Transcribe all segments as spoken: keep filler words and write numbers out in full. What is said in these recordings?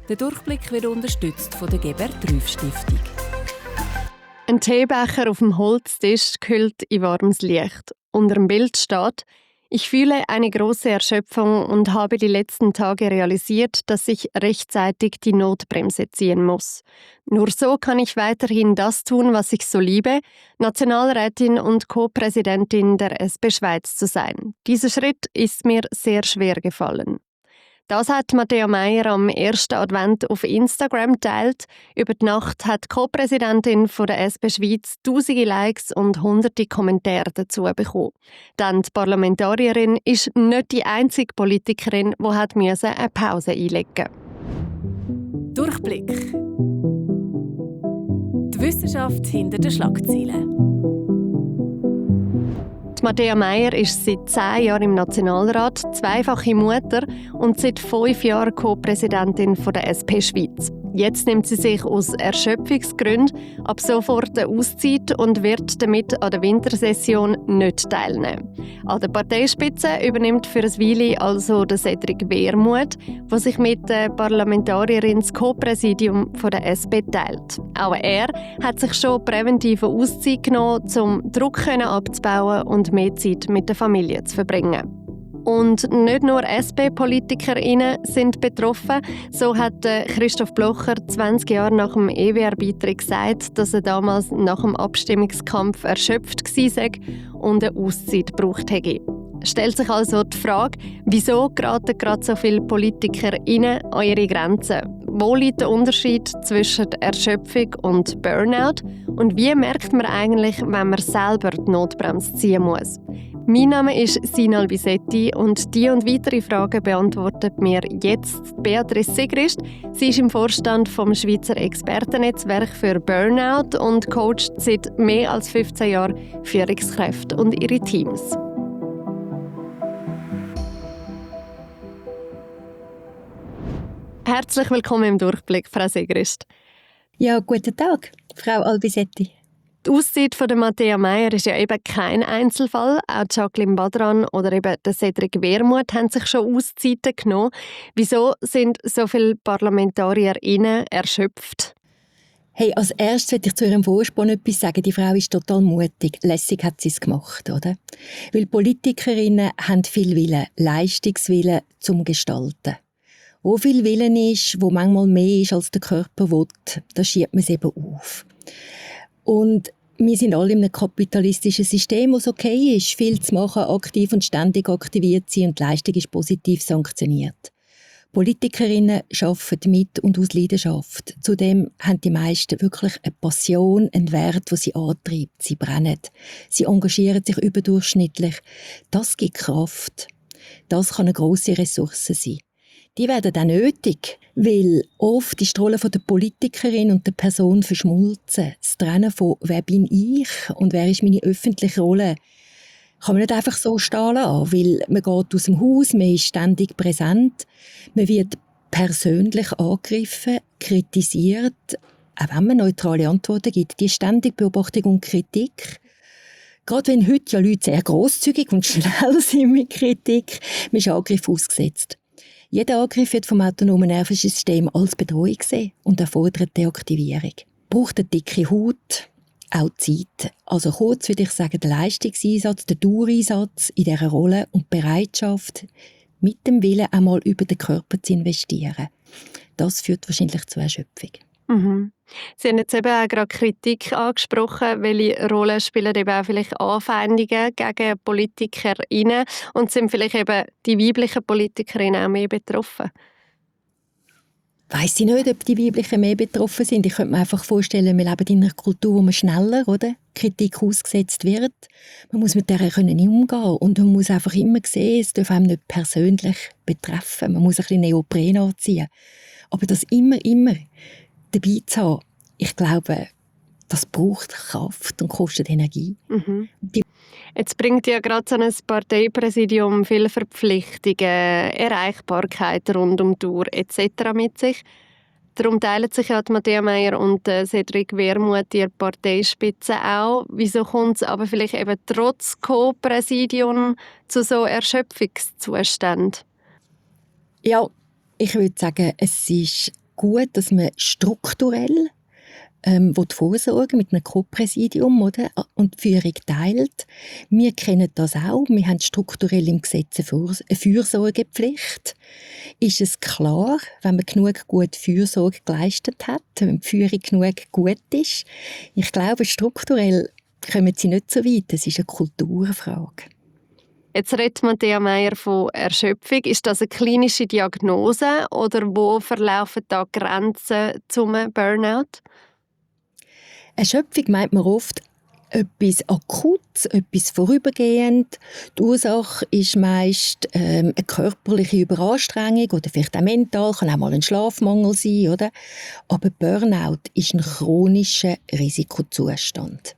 Der Durchblick wird unterstützt von der Gebert-Trüff-Stiftung. Ein Teebecher auf dem Holztisch gehüllt in warmes Licht. Unter dem Bild steht: Ich fühle eine große Erschöpfung und habe die letzten Tage realisiert, dass ich rechtzeitig die Notbremse ziehen muss. Nur so kann ich weiterhin das tun, was ich so liebe, Nationalrätin und Co-Präsidentin der S P Schweiz zu sein. Dieser Schritt ist mir sehr schwer gefallen. Das hat Matthäa Meier am ersten Advent auf Instagram geteilt. Über die Nacht hat die Co-Präsidentin von der S P Schweiz tausende Likes und hunderte Kommentare dazu bekommen. Denn die Parlamentarierin ist nicht die einzige Politikerin, die hat eine Pause einlegen musste. Durchblick. Die Wissenschaft hinter den Schlagzeilen. Die Matthäa Meier ist seit zehn Jahren im Nationalrat, zweifache Mutter und seit fünf Jahren Co-Präsidentin der S P Schweiz. Jetzt nimmt sie sich aus Erschöpfungsgründen ab sofort eine Auszeit und wird damit an der Wintersession nicht teilnehmen. An der Parteispitze übernimmt für ein Weile also der Cedric Wermuth, der sich mit der Parlamentarierin das Co-Präsidium der S P teilt. Auch er hat sich schon präventive Auszeit genommen, um Druck abzubauen und mehr Zeit mit der Familie zu verbringen. Und nicht nur S P-PolitikerInnen sind betroffen. So hat Christoph Blocher zwanzig Jahre nach dem E W R-Beitritt gesagt, dass er damals nach dem Abstimmungskampf erschöpft war und eine Auszeit gebraucht hätte. Stellt sich also die Frage, wieso geraten gerade so viele PolitikerInnen an ihre Grenzen? Wo liegt der Unterschied zwischen Erschöpfung und Burnout? Und wie merkt man eigentlich, wenn man selber die Notbremse ziehen muss? Mein Name ist Sina Albisetti und die und weitere Fragen beantwortet mir jetzt Beatrice Sigrist. Sie ist im Vorstand vom Schweizer Expertennetzwerk für Burnout und coacht seit mehr als fünfzehn Jahren Führungskräfte und ihre Teams. Herzlich willkommen im Durchblick, Frau Sigrist. Ja, guten Tag, Frau Albisetti. Die Auszeit von der Matthäa Meier ist ja eben kein Einzelfall. Auch Jacqueline Badran oder eben der Cedric Wermuth haben sich schon Auszeiten genommen. Wieso sind so viele ParlamentarierInnen erschöpft? Hey, als erstes möchte ich zu ihrem Vorspann etwas sagen. Die Frau ist total mutig. Lässig hat sie es gemacht, oder? Weil Politikerinnen haben viel Willen, Leistungswillen zum Gestalten. Wo viel Willen ist, wo manchmal mehr ist, als der Körper will, da schiebt man es eben auf. Und wir sind alle in einem kapitalistischen System, wo es okay ist, viel zu machen, aktiv und ständig aktiviert zu sein und die Leistung ist positiv sanktioniert. Politikerinnen arbeiten mit und aus Leidenschaft. Zudem haben die meisten wirklich eine Passion, einen Wert, der sie antreibt. Sie brennen. Sie engagieren sich überdurchschnittlich. Das gibt Kraft. Das kann eine grosse Ressource sein. Die werden auch nötig, weil oft ist die Rolle der Politikerin und der Person verschmolzen. Das Trennen von «Wer bin ich?» und «Wer ist meine öffentliche Rolle?» kann man nicht einfach so stehen lassen, weil man geht aus dem Haus, man ist ständig präsent, man wird persönlich angegriffen, kritisiert, auch wenn man neutrale Antworten gibt. Die ständige Beobachtung und Kritik. Gerade wenn heute ja Leute sehr grosszügig und schnell sind mit Kritik, man ist Angriff ausgesetzt. Jeder Angriff wird vom autonomen Nervensystem als Bedrohung gesehen und erfordert Deaktivierung. Braucht eine dicke Haut, auch Zeit. Also kurz würde ich sagen, der Leistungseinsatz, der Dauereinsatz in dieser Rolle und die Bereitschaft, mit dem Willen einmal über den Körper zu investieren. Das führt wahrscheinlich zu Erschöpfung. Mhm. Sie haben jetzt eben auch gerade Kritik angesprochen. Welche Rolle spielen eben auch vielleicht Anfeindungen gegen PolitikerInnen? Und sind vielleicht eben die weiblichen PolitikerInnen auch mehr betroffen? Weiss ich nicht, ob die Weiblichen mehr betroffen sind. Ich könnte mir einfach vorstellen, wir leben in einer Kultur, wo man schneller, oder? Kritik ausgesetzt wird. Man muss mit der können umgehen und man muss einfach immer sehen, es darf einem nicht persönlich betreffen. Man muss ein bisschen Neopren anziehen. Aber das immer, immer dabei zu haben, ich glaube, das braucht Kraft und kostet Energie. Mhm. Jetzt bringt ja gerade so ein Parteipräsidium viele Verpflichtungen, Erreichbarkeit rund um die Uhr et cetera mit sich. Darum teilen sich ja die Matthäa Meier und äh, Cedric Wermuth die Parteispitze auch. Wieso kommt es aber vielleicht eben trotz Co-Präsidium zu so Erschöpfungszuständen? Ja, ich würde sagen, es ist gut, dass man strukturell ähm, vorsorgen mit einem Co-Präsidium, oder? Und die Führung teilt. Wir kennen das auch. Wir haben strukturell im Gesetz eine Fürsorgepflicht. Ist es klar, wenn man genug gut Fürsorge geleistet hat, wenn die Führung genug gut ist? Ich glaube, strukturell kommen sie nicht so weit. Es ist eine Kulturfrage. Jetzt redet Matthäa Meier von Erschöpfung. Ist das eine klinische Diagnose oder wo verlaufen da Grenzen zum Burnout? Erschöpfung meint man oft etwas Akutes, etwas vorübergehend. Die Ursache ist meist ähm, eine körperliche Überanstrengung oder vielleicht auch mental, kann auch mal ein Schlafmangel sein, oder? Aber Burnout ist ein chronischer Risikozustand.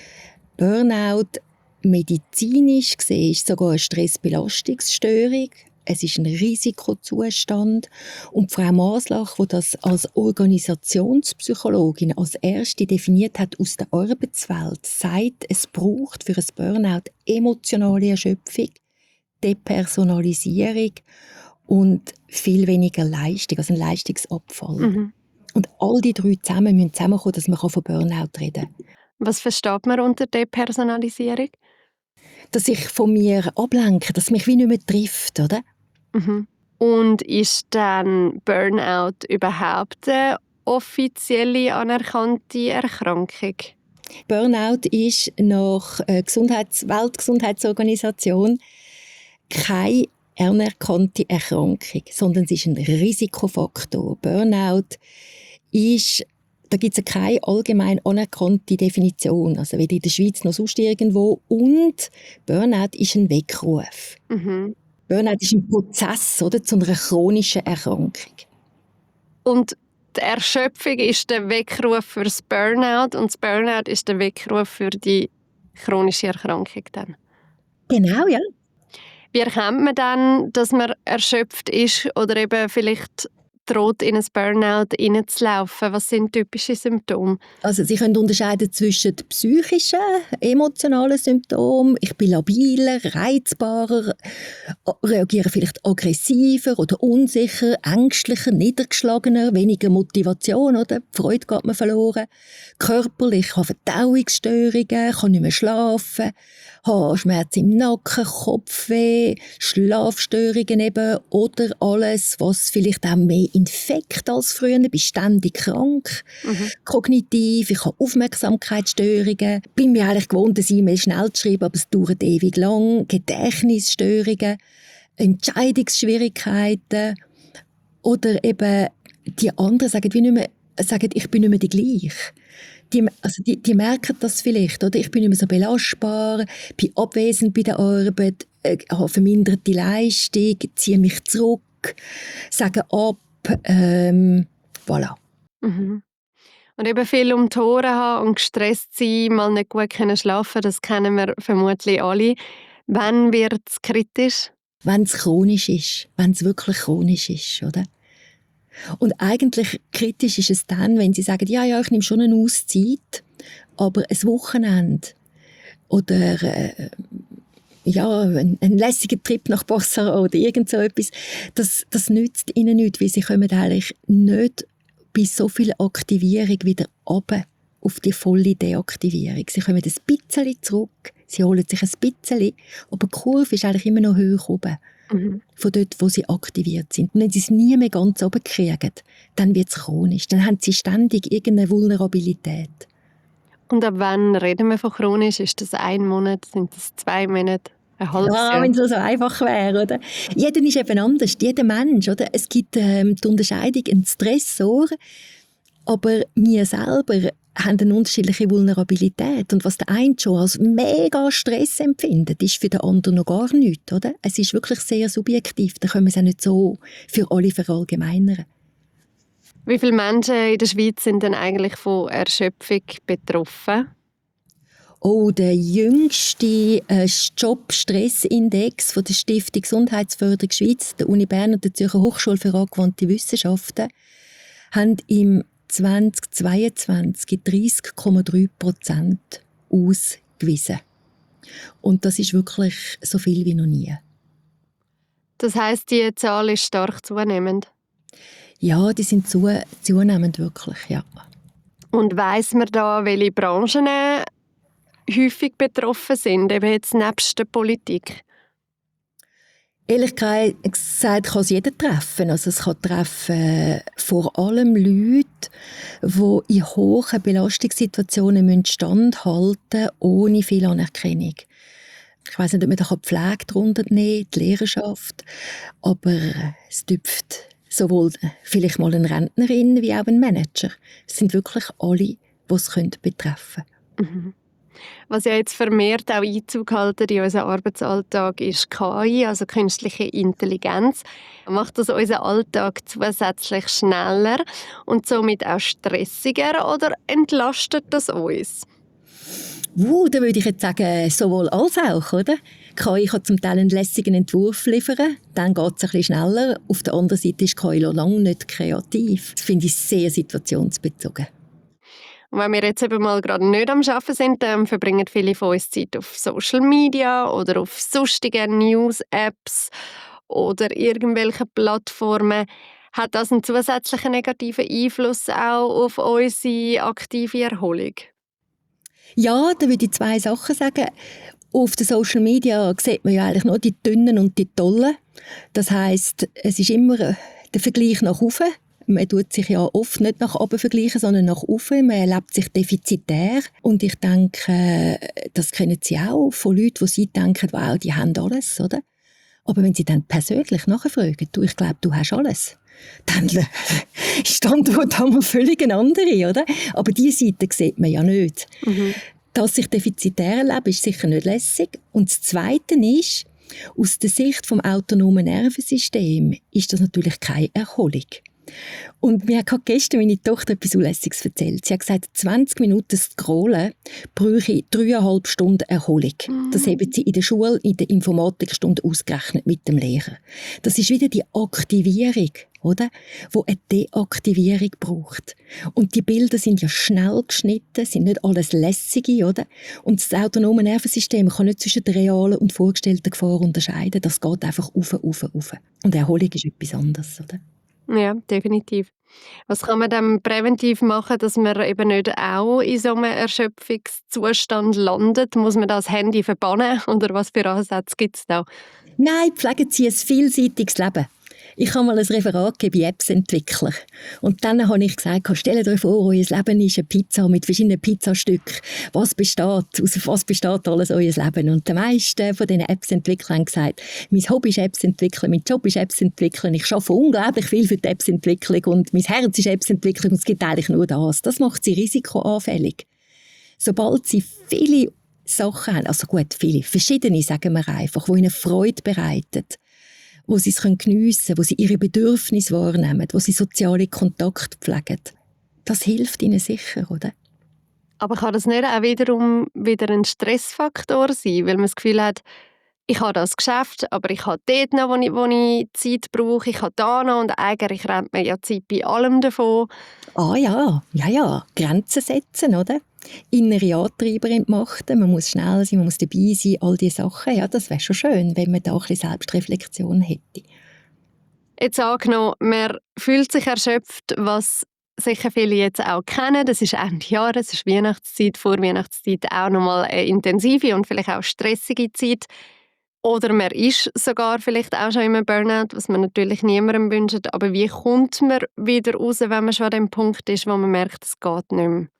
Burnout medizinisch gesehen ist sogar eine Stressbelastungsstörung. Es ist ein Risikozustand. Und Frau Maslach, die das als Organisationspsychologin als erste definiert hat aus der Arbeitswelt, sagt, es braucht für ein Burnout emotionale Erschöpfung, Depersonalisierung und viel weniger Leistung, also ein Leistungsabfall. Mhm. Und all die drei zusammen müssen zusammenkommen, dass man von Burnout reden kann. Was versteht man unter Depersonalisierung? Dass ich von mir ablenke, dass mich wie nicht mehr trifft, oder? Mhm. Und ist dann Burnout überhaupt eine offizielle anerkannte Erkrankung? Burnout ist nach der Gesundheits- Weltgesundheitsorganisation keine anerkannte Erkrankung, sondern es ist ein Risikofaktor. Burnout ist Da gibt es keine allgemein anerkannte Definition, also weder in der Schweiz noch sonst irgendwo. Und Burnout ist ein Weckruf. Mhm. Burnout ist ein Prozess, oder, zu einer chronischen Erkrankung. Und die Erschöpfung ist der Weckruf für das Burnout und das Burnout ist der Weckruf für die chronische Erkrankung dann. Genau, ja. Wie erkennt man dann, dass man erschöpft ist oder eben vielleicht droht, in ein Burnout hineinzulaufen? Was sind typische Symptome? Also Sie können unterscheiden zwischen psychischen, emotionalen Symptomen. Ich bin labiler, reizbarer, reagiere vielleicht aggressiver oder unsicher, ängstlicher, niedergeschlagener, weniger Motivation, oder? Die Freude geht mir verloren. Körperlich, ich habe Verdauungsstörungen, kann nicht mehr schlafen, habe Schmerzen im Nacken, Kopfweh, Schlafstörungen eben oder alles, was vielleicht auch mehr Infekt als früher, bin ständig krank, mhm. Kognitiv, ich habe Aufmerksamkeitsstörungen, bin mir eigentlich gewohnt, eine E-Mail schnell zu schreiben, aber es dauert ewig lang, Gedächtnisstörungen, Entscheidungsschwierigkeiten oder eben die anderen sagen, wie nicht mehr, sagen, ich bin nicht mehr die gleiche. Die, also die, die merken das vielleicht, oder? Ich bin nicht mehr so belastbar, bin abwesend bei der Arbeit, äh, habe verminderte Leistung, ziehe mich zurück, sage ab, ähm, voilà. Mhm. Und eben viel um die Ohren haben und gestresst sein, mal nicht gut können schlafen, das kennen wir vermutlich alle. Wann wird es kritisch? Wenn es chronisch ist, wenn es wirklich chronisch ist, oder? Und eigentlich kritisch ist es dann, wenn sie sagen, ja, ja, ich nehme schon eine Auszeit, aber ein Wochenende oder äh, ja, ein, ein lässiger Trip nach Bossara oder irgend so etwas, das, das nützt ihnen nichts, weil sie kommen eigentlich nicht bei so viel Aktivierung wieder runter auf die volle Deaktivierung. Sie kommen ein bisschen zurück, sie holen sich ein bisschen, aber die Kurve ist eigentlich immer noch hoch oben. Mhm. Von dort, wo sie aktiviert sind. Und wenn sie es nie mehr ganz oben kriegen, dann wird es chronisch. Dann haben sie ständig irgendeine Vulnerabilität. Und ab wann reden wir von chronisch? Ist das ein Monat? Sind das zwei Monate? Ein halbes ja, Jahr? wenn es so einfach wäre, oder? Jeder ist eben anders. Jeder Mensch, oder? Es gibt ähm, die Unterscheidung, ein Stressor, aber wir selber haben eine unterschiedliche Vulnerabilität. Und was der eine schon als mega Stress empfindet, ist für den anderen noch gar nichts, oder? Es ist wirklich sehr subjektiv. Da können wir es auch nicht so für alle verallgemeinern. Wie viele Menschen in der Schweiz sind denn eigentlich von Erschöpfung betroffen? Oh, der jüngste äh, Job-Stress-Index von der Stiftung Gesundheitsförderung Schweiz, der Uni Bern und der Zürcher Hochschule für angewandte Wissenschaften, haben im zweitausendzweiundzwanzig dreißig Komma drei Prozent ausgewiesen. Und das ist wirklich so viel wie noch nie. Das heisst, die Zahl ist stark zunehmend? Ja, die sind zu, zunehmend wirklich, ja. Und weiss man da, welche Branchen häufig betroffen sind, eben jetzt nebst der Politik? Ehrlich gesagt kann es jeder treffen. Also es kann treffen vor allem Leute, die in hohen Belastungssituationen standhalten müssen, ohne viel Anerkennung. Ich weiss nicht, ob man da die Pflege darunter nehmen kann, die Lehrerschaft, aber es dürfte sowohl vielleicht mal eine Rentnerin wie auch ein Manager. Es sind wirklich alle, die es betreffen könnte. Mhm. Was ja jetzt vermehrt auch Einzug hält in unseren Arbeitsalltag ist K I, also künstliche Intelligenz. Macht das unseren Alltag zusätzlich schneller und somit auch stressiger oder entlastet das uns? Uh, da würde ich jetzt sagen, sowohl als auch, oder? K I kann zum Teil einen lässigen Entwurf liefern, dann geht es ein bisschen schneller. Auf der anderen Seite ist K I noch lange nicht kreativ. Das finde ich sehr situationsbezogen. Und wenn wir jetzt eben mal gerade nicht am Arbeiten sind, dann verbringen viele von uns Zeit auf Social Media oder auf sonstigen News-Apps oder irgendwelchen Plattformen. Hat das einen zusätzlichen negativen Einfluss auch auf unsere aktive Erholung? Ja, da würde ich zwei Sachen sagen. Auf den Social Media sieht man ja eigentlich nur die Dünnen und die Tollen. Das heisst, es ist immer der Vergleich nach oben. Man tut sich ja oft nicht nach oben vergleichen, sondern nach oben. Man erlebt sich defizitär. Und ich denke, das kennen Sie auch von Leuten, die sie denken, wow, die haben alles, oder? Aber wenn sie dann persönlich nachfragen, du, ich glaube, du hast alles, dann ist die Antwort einmal völlig eine andere, oder? Aber diese Seite sieht man ja nicht. Mhm. Dass sich defizitär erleben, ist sicher nicht lässig. Und das Zweite ist, aus der Sicht des autonomen Nervensystems ist das natürlich keine Erholung. Und mir hat gestern meine Tochter etwas Unlässiges erzählt. Sie hat gesagt, zwanzig Minuten Scrollen bräuchte dreieinhalb Stunden Erholung. Mm. Das haben sie in der Schule, in der Informatikstunde ausgerechnet mit dem Lehrer. Das ist wieder die Aktivierung, oder? Wo eine Deaktivierung braucht. Und die Bilder sind ja schnell geschnitten, sind nicht alles lässige, oder? Und das autonome Nervensystem kann nicht zwischen der realen und vorgestellten Gefahr unterscheiden. Das geht einfach auf, auf, auf. Und Erholung ist etwas anderes, oder? Ja, definitiv. Was kann man dann präventiv machen, dass man eben nicht auch in so einem Erschöpfungszustand landet? Muss man das Handy verbannen oder was für Ansätze gibt es da? Nein, pflegen Sie ein vielseitiges Leben. Ich habe mal ein Referat gegeben bei Apps-Entwicklern. Und dann habe ich gesagt, stellt euch vor, euer Leben ist eine Pizza mit verschiedenen Pizzastücken. Was besteht, aus was besteht alles euer Leben? Und die meisten von diesen Apps-Entwicklern haben gesagt, mein Hobby ist Apps entwickeln, mein Job ist Apps entwickeln, ich arbeite unglaublich viel für die Apps-Entwicklung und mein Herz ist Apps-Entwicklung und es gibt eigentlich nur das. Das macht sie risikoanfällig. Sobald sie viele Sachen haben, also gut, viele, verschiedene, sagen wir einfach, die ihnen Freude bereiten, wo sie es geniessen können, wo sie ihre Bedürfnisse wahrnehmen, wo sie soziale Kontakte pflegen. Das hilft ihnen sicher, oder? Aber kann das nicht auch wiederum wieder ein Stressfaktor sein, weil man das Gefühl hat, ich habe das Geschäft, aber ich habe dort noch, wo ich, wo ich Zeit brauche, ich habe da noch und eigentlich rennt man ja Zeit bei allem davon. Ah ja, ja, ja, Grenzen setzen, oder? Innere Antreiber entmachten, man muss schnell sein, man muss dabei sein, all diese Sachen. Ja, das wäre schon schön, wenn man da ein bisschen Selbstreflexion hätte. Jetzt angenommen, man fühlt sich erschöpft, was sicher viele jetzt auch kennen. Das ist Ende Jahr, es ist Weihnachtszeit, vor Weihnachtszeit auch nochmal eine intensive und vielleicht auch stressige Zeit. Oder man ist sogar vielleicht auch schon in einem Burnout, was man natürlich niemandem wünscht. Aber wie kommt man wieder raus, wenn man schon an dem Punkt ist, wo man merkt, es geht nicht mehr?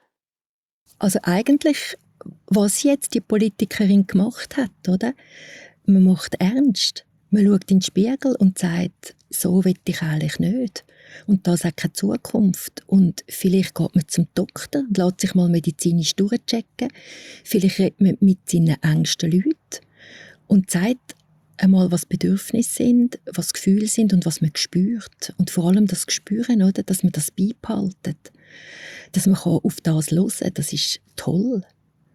Also eigentlich, was jetzt die Politikerin gemacht hat, oder? Man macht ernst. Man schaut in den Spiegel und sagt, so will ich eigentlich nicht. Und das hat keine Zukunft. Und vielleicht geht man zum Doktor und lässt sich mal medizinisch durchchecken. Vielleicht redet man mit seinen engsten Leuten und sagt einmal, was Bedürfnisse sind, was Gefühle sind und was man spürt. Und vor allem das Gespüren, oder? Dass man das beibehaltet. Dass man auf das hören kann, das ist toll.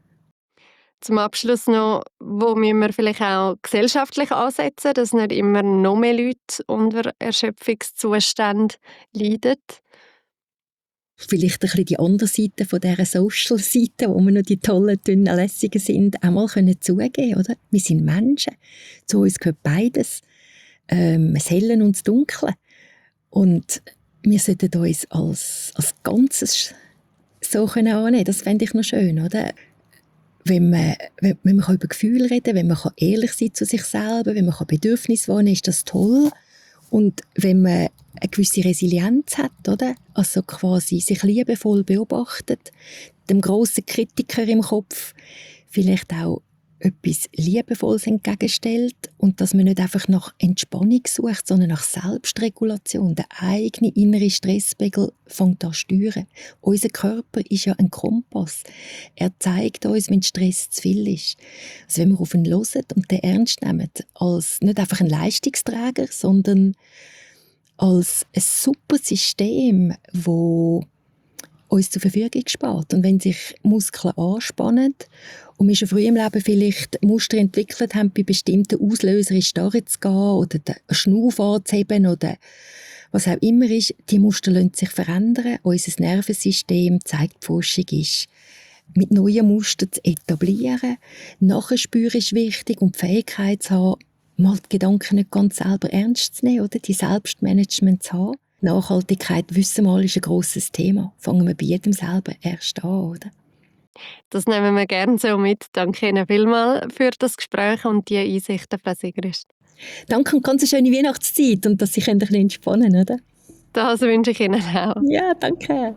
Zum Abschluss noch, wo müssen wir vielleicht auch gesellschaftlich ansetzen, dass nicht immer noch mehr Leute unter Erschöpfungszuständen leiden? Vielleicht ein bisschen die andere Seite von dieser Social-Seite, wo wir noch die tollen, dünnen, lässigen sind, auch mal zugeben können, oder? Wir sind Menschen. Zu uns gehört beides. Ähm, das Helle und das Dunkle. Und wir sollten uns als, als Ganzes so können annehmen. Das fände ich noch schön, oder? Wenn man, wenn, wenn man über Gefühle reden kann, wenn man ehrlich sein zu sich selber, wenn man Bedürfnisse wahrnehmen kann, ist das toll. Und wenn man eine gewisse Resilienz hat, oder? Also quasi sich liebevoll beobachtet, dem grossen Kritiker im Kopf vielleicht auch etwas Liebevolles entgegenstellt und dass man nicht einfach nach Entspannung sucht, sondern nach Selbstregulation. Der eigene innere Stresspegel fängt an zu steuern. Unser Körper ist ja ein Kompass. Er zeigt uns, wenn Stress zu viel ist. Also wenn wir auf ihn hören und den ernst nehmen, als nicht einfach ein Leistungsträger, sondern als ein super System, das uns zur Verfügung spart. Und wenn sich Muskeln anspannen und wir schon früh im Leben vielleicht Muster entwickelt haben, bei bestimmten Auslösern in Starre zu gehen oder den Schnuff anzuheben oder was auch immer ist, die Muster lassen sich verändern. Unser Nervensystem, zeigt die Forschung, ist mit neuen Mustern zu etablieren. Nachspüren ist wichtig und die Fähigkeit zu haben, mal die Gedanken nicht ganz selber ernst zu nehmen, oder die Selbstmanagement zu haben. Nachhaltigkeit, wissen wir alle, ist ein grosses Thema. Fangen wir bei jedem selber erst an, oder? Das nehmen wir gerne so mit. Danke Ihnen vielmals für das Gespräch und die Einsichten, Frau Sigrist. Danke und ganz eine schöne Weihnachtszeit und dass Sie ein bisschen entspannen können, oder? Das wünsche ich Ihnen auch. Ja, danke.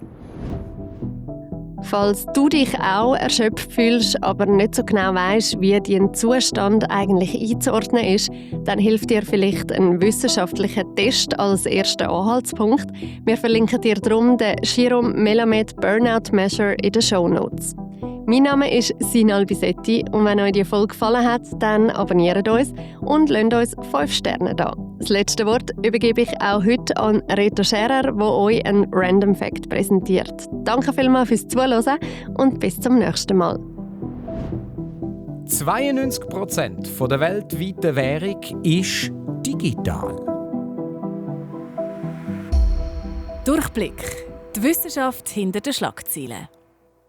Falls du dich auch erschöpft fühlst, aber nicht so genau weißt, wie dein Zustand eigentlich einzuordnen ist, dann hilft dir vielleicht ein wissenschaftlicher Test als erster Anhaltspunkt. Wir verlinken dir darum den Chirom Melamed Burnout Measure in den Shownotes. Mein Name ist Sinal Bisetti und wenn euch die Folge gefallen hat, dann abonniert uns und lasst uns fünf Sterne da. Das letzte Wort übergebe ich auch heute an Reto Scherer, der euch einen Random Fact präsentiert. Danke vielmals fürs Zuhören und bis zum nächsten Mal. zweiundneunzig Prozent der weltweiten Währung ist digital. Durchblick. Die Wissenschaft hinter den Schlagzeilen.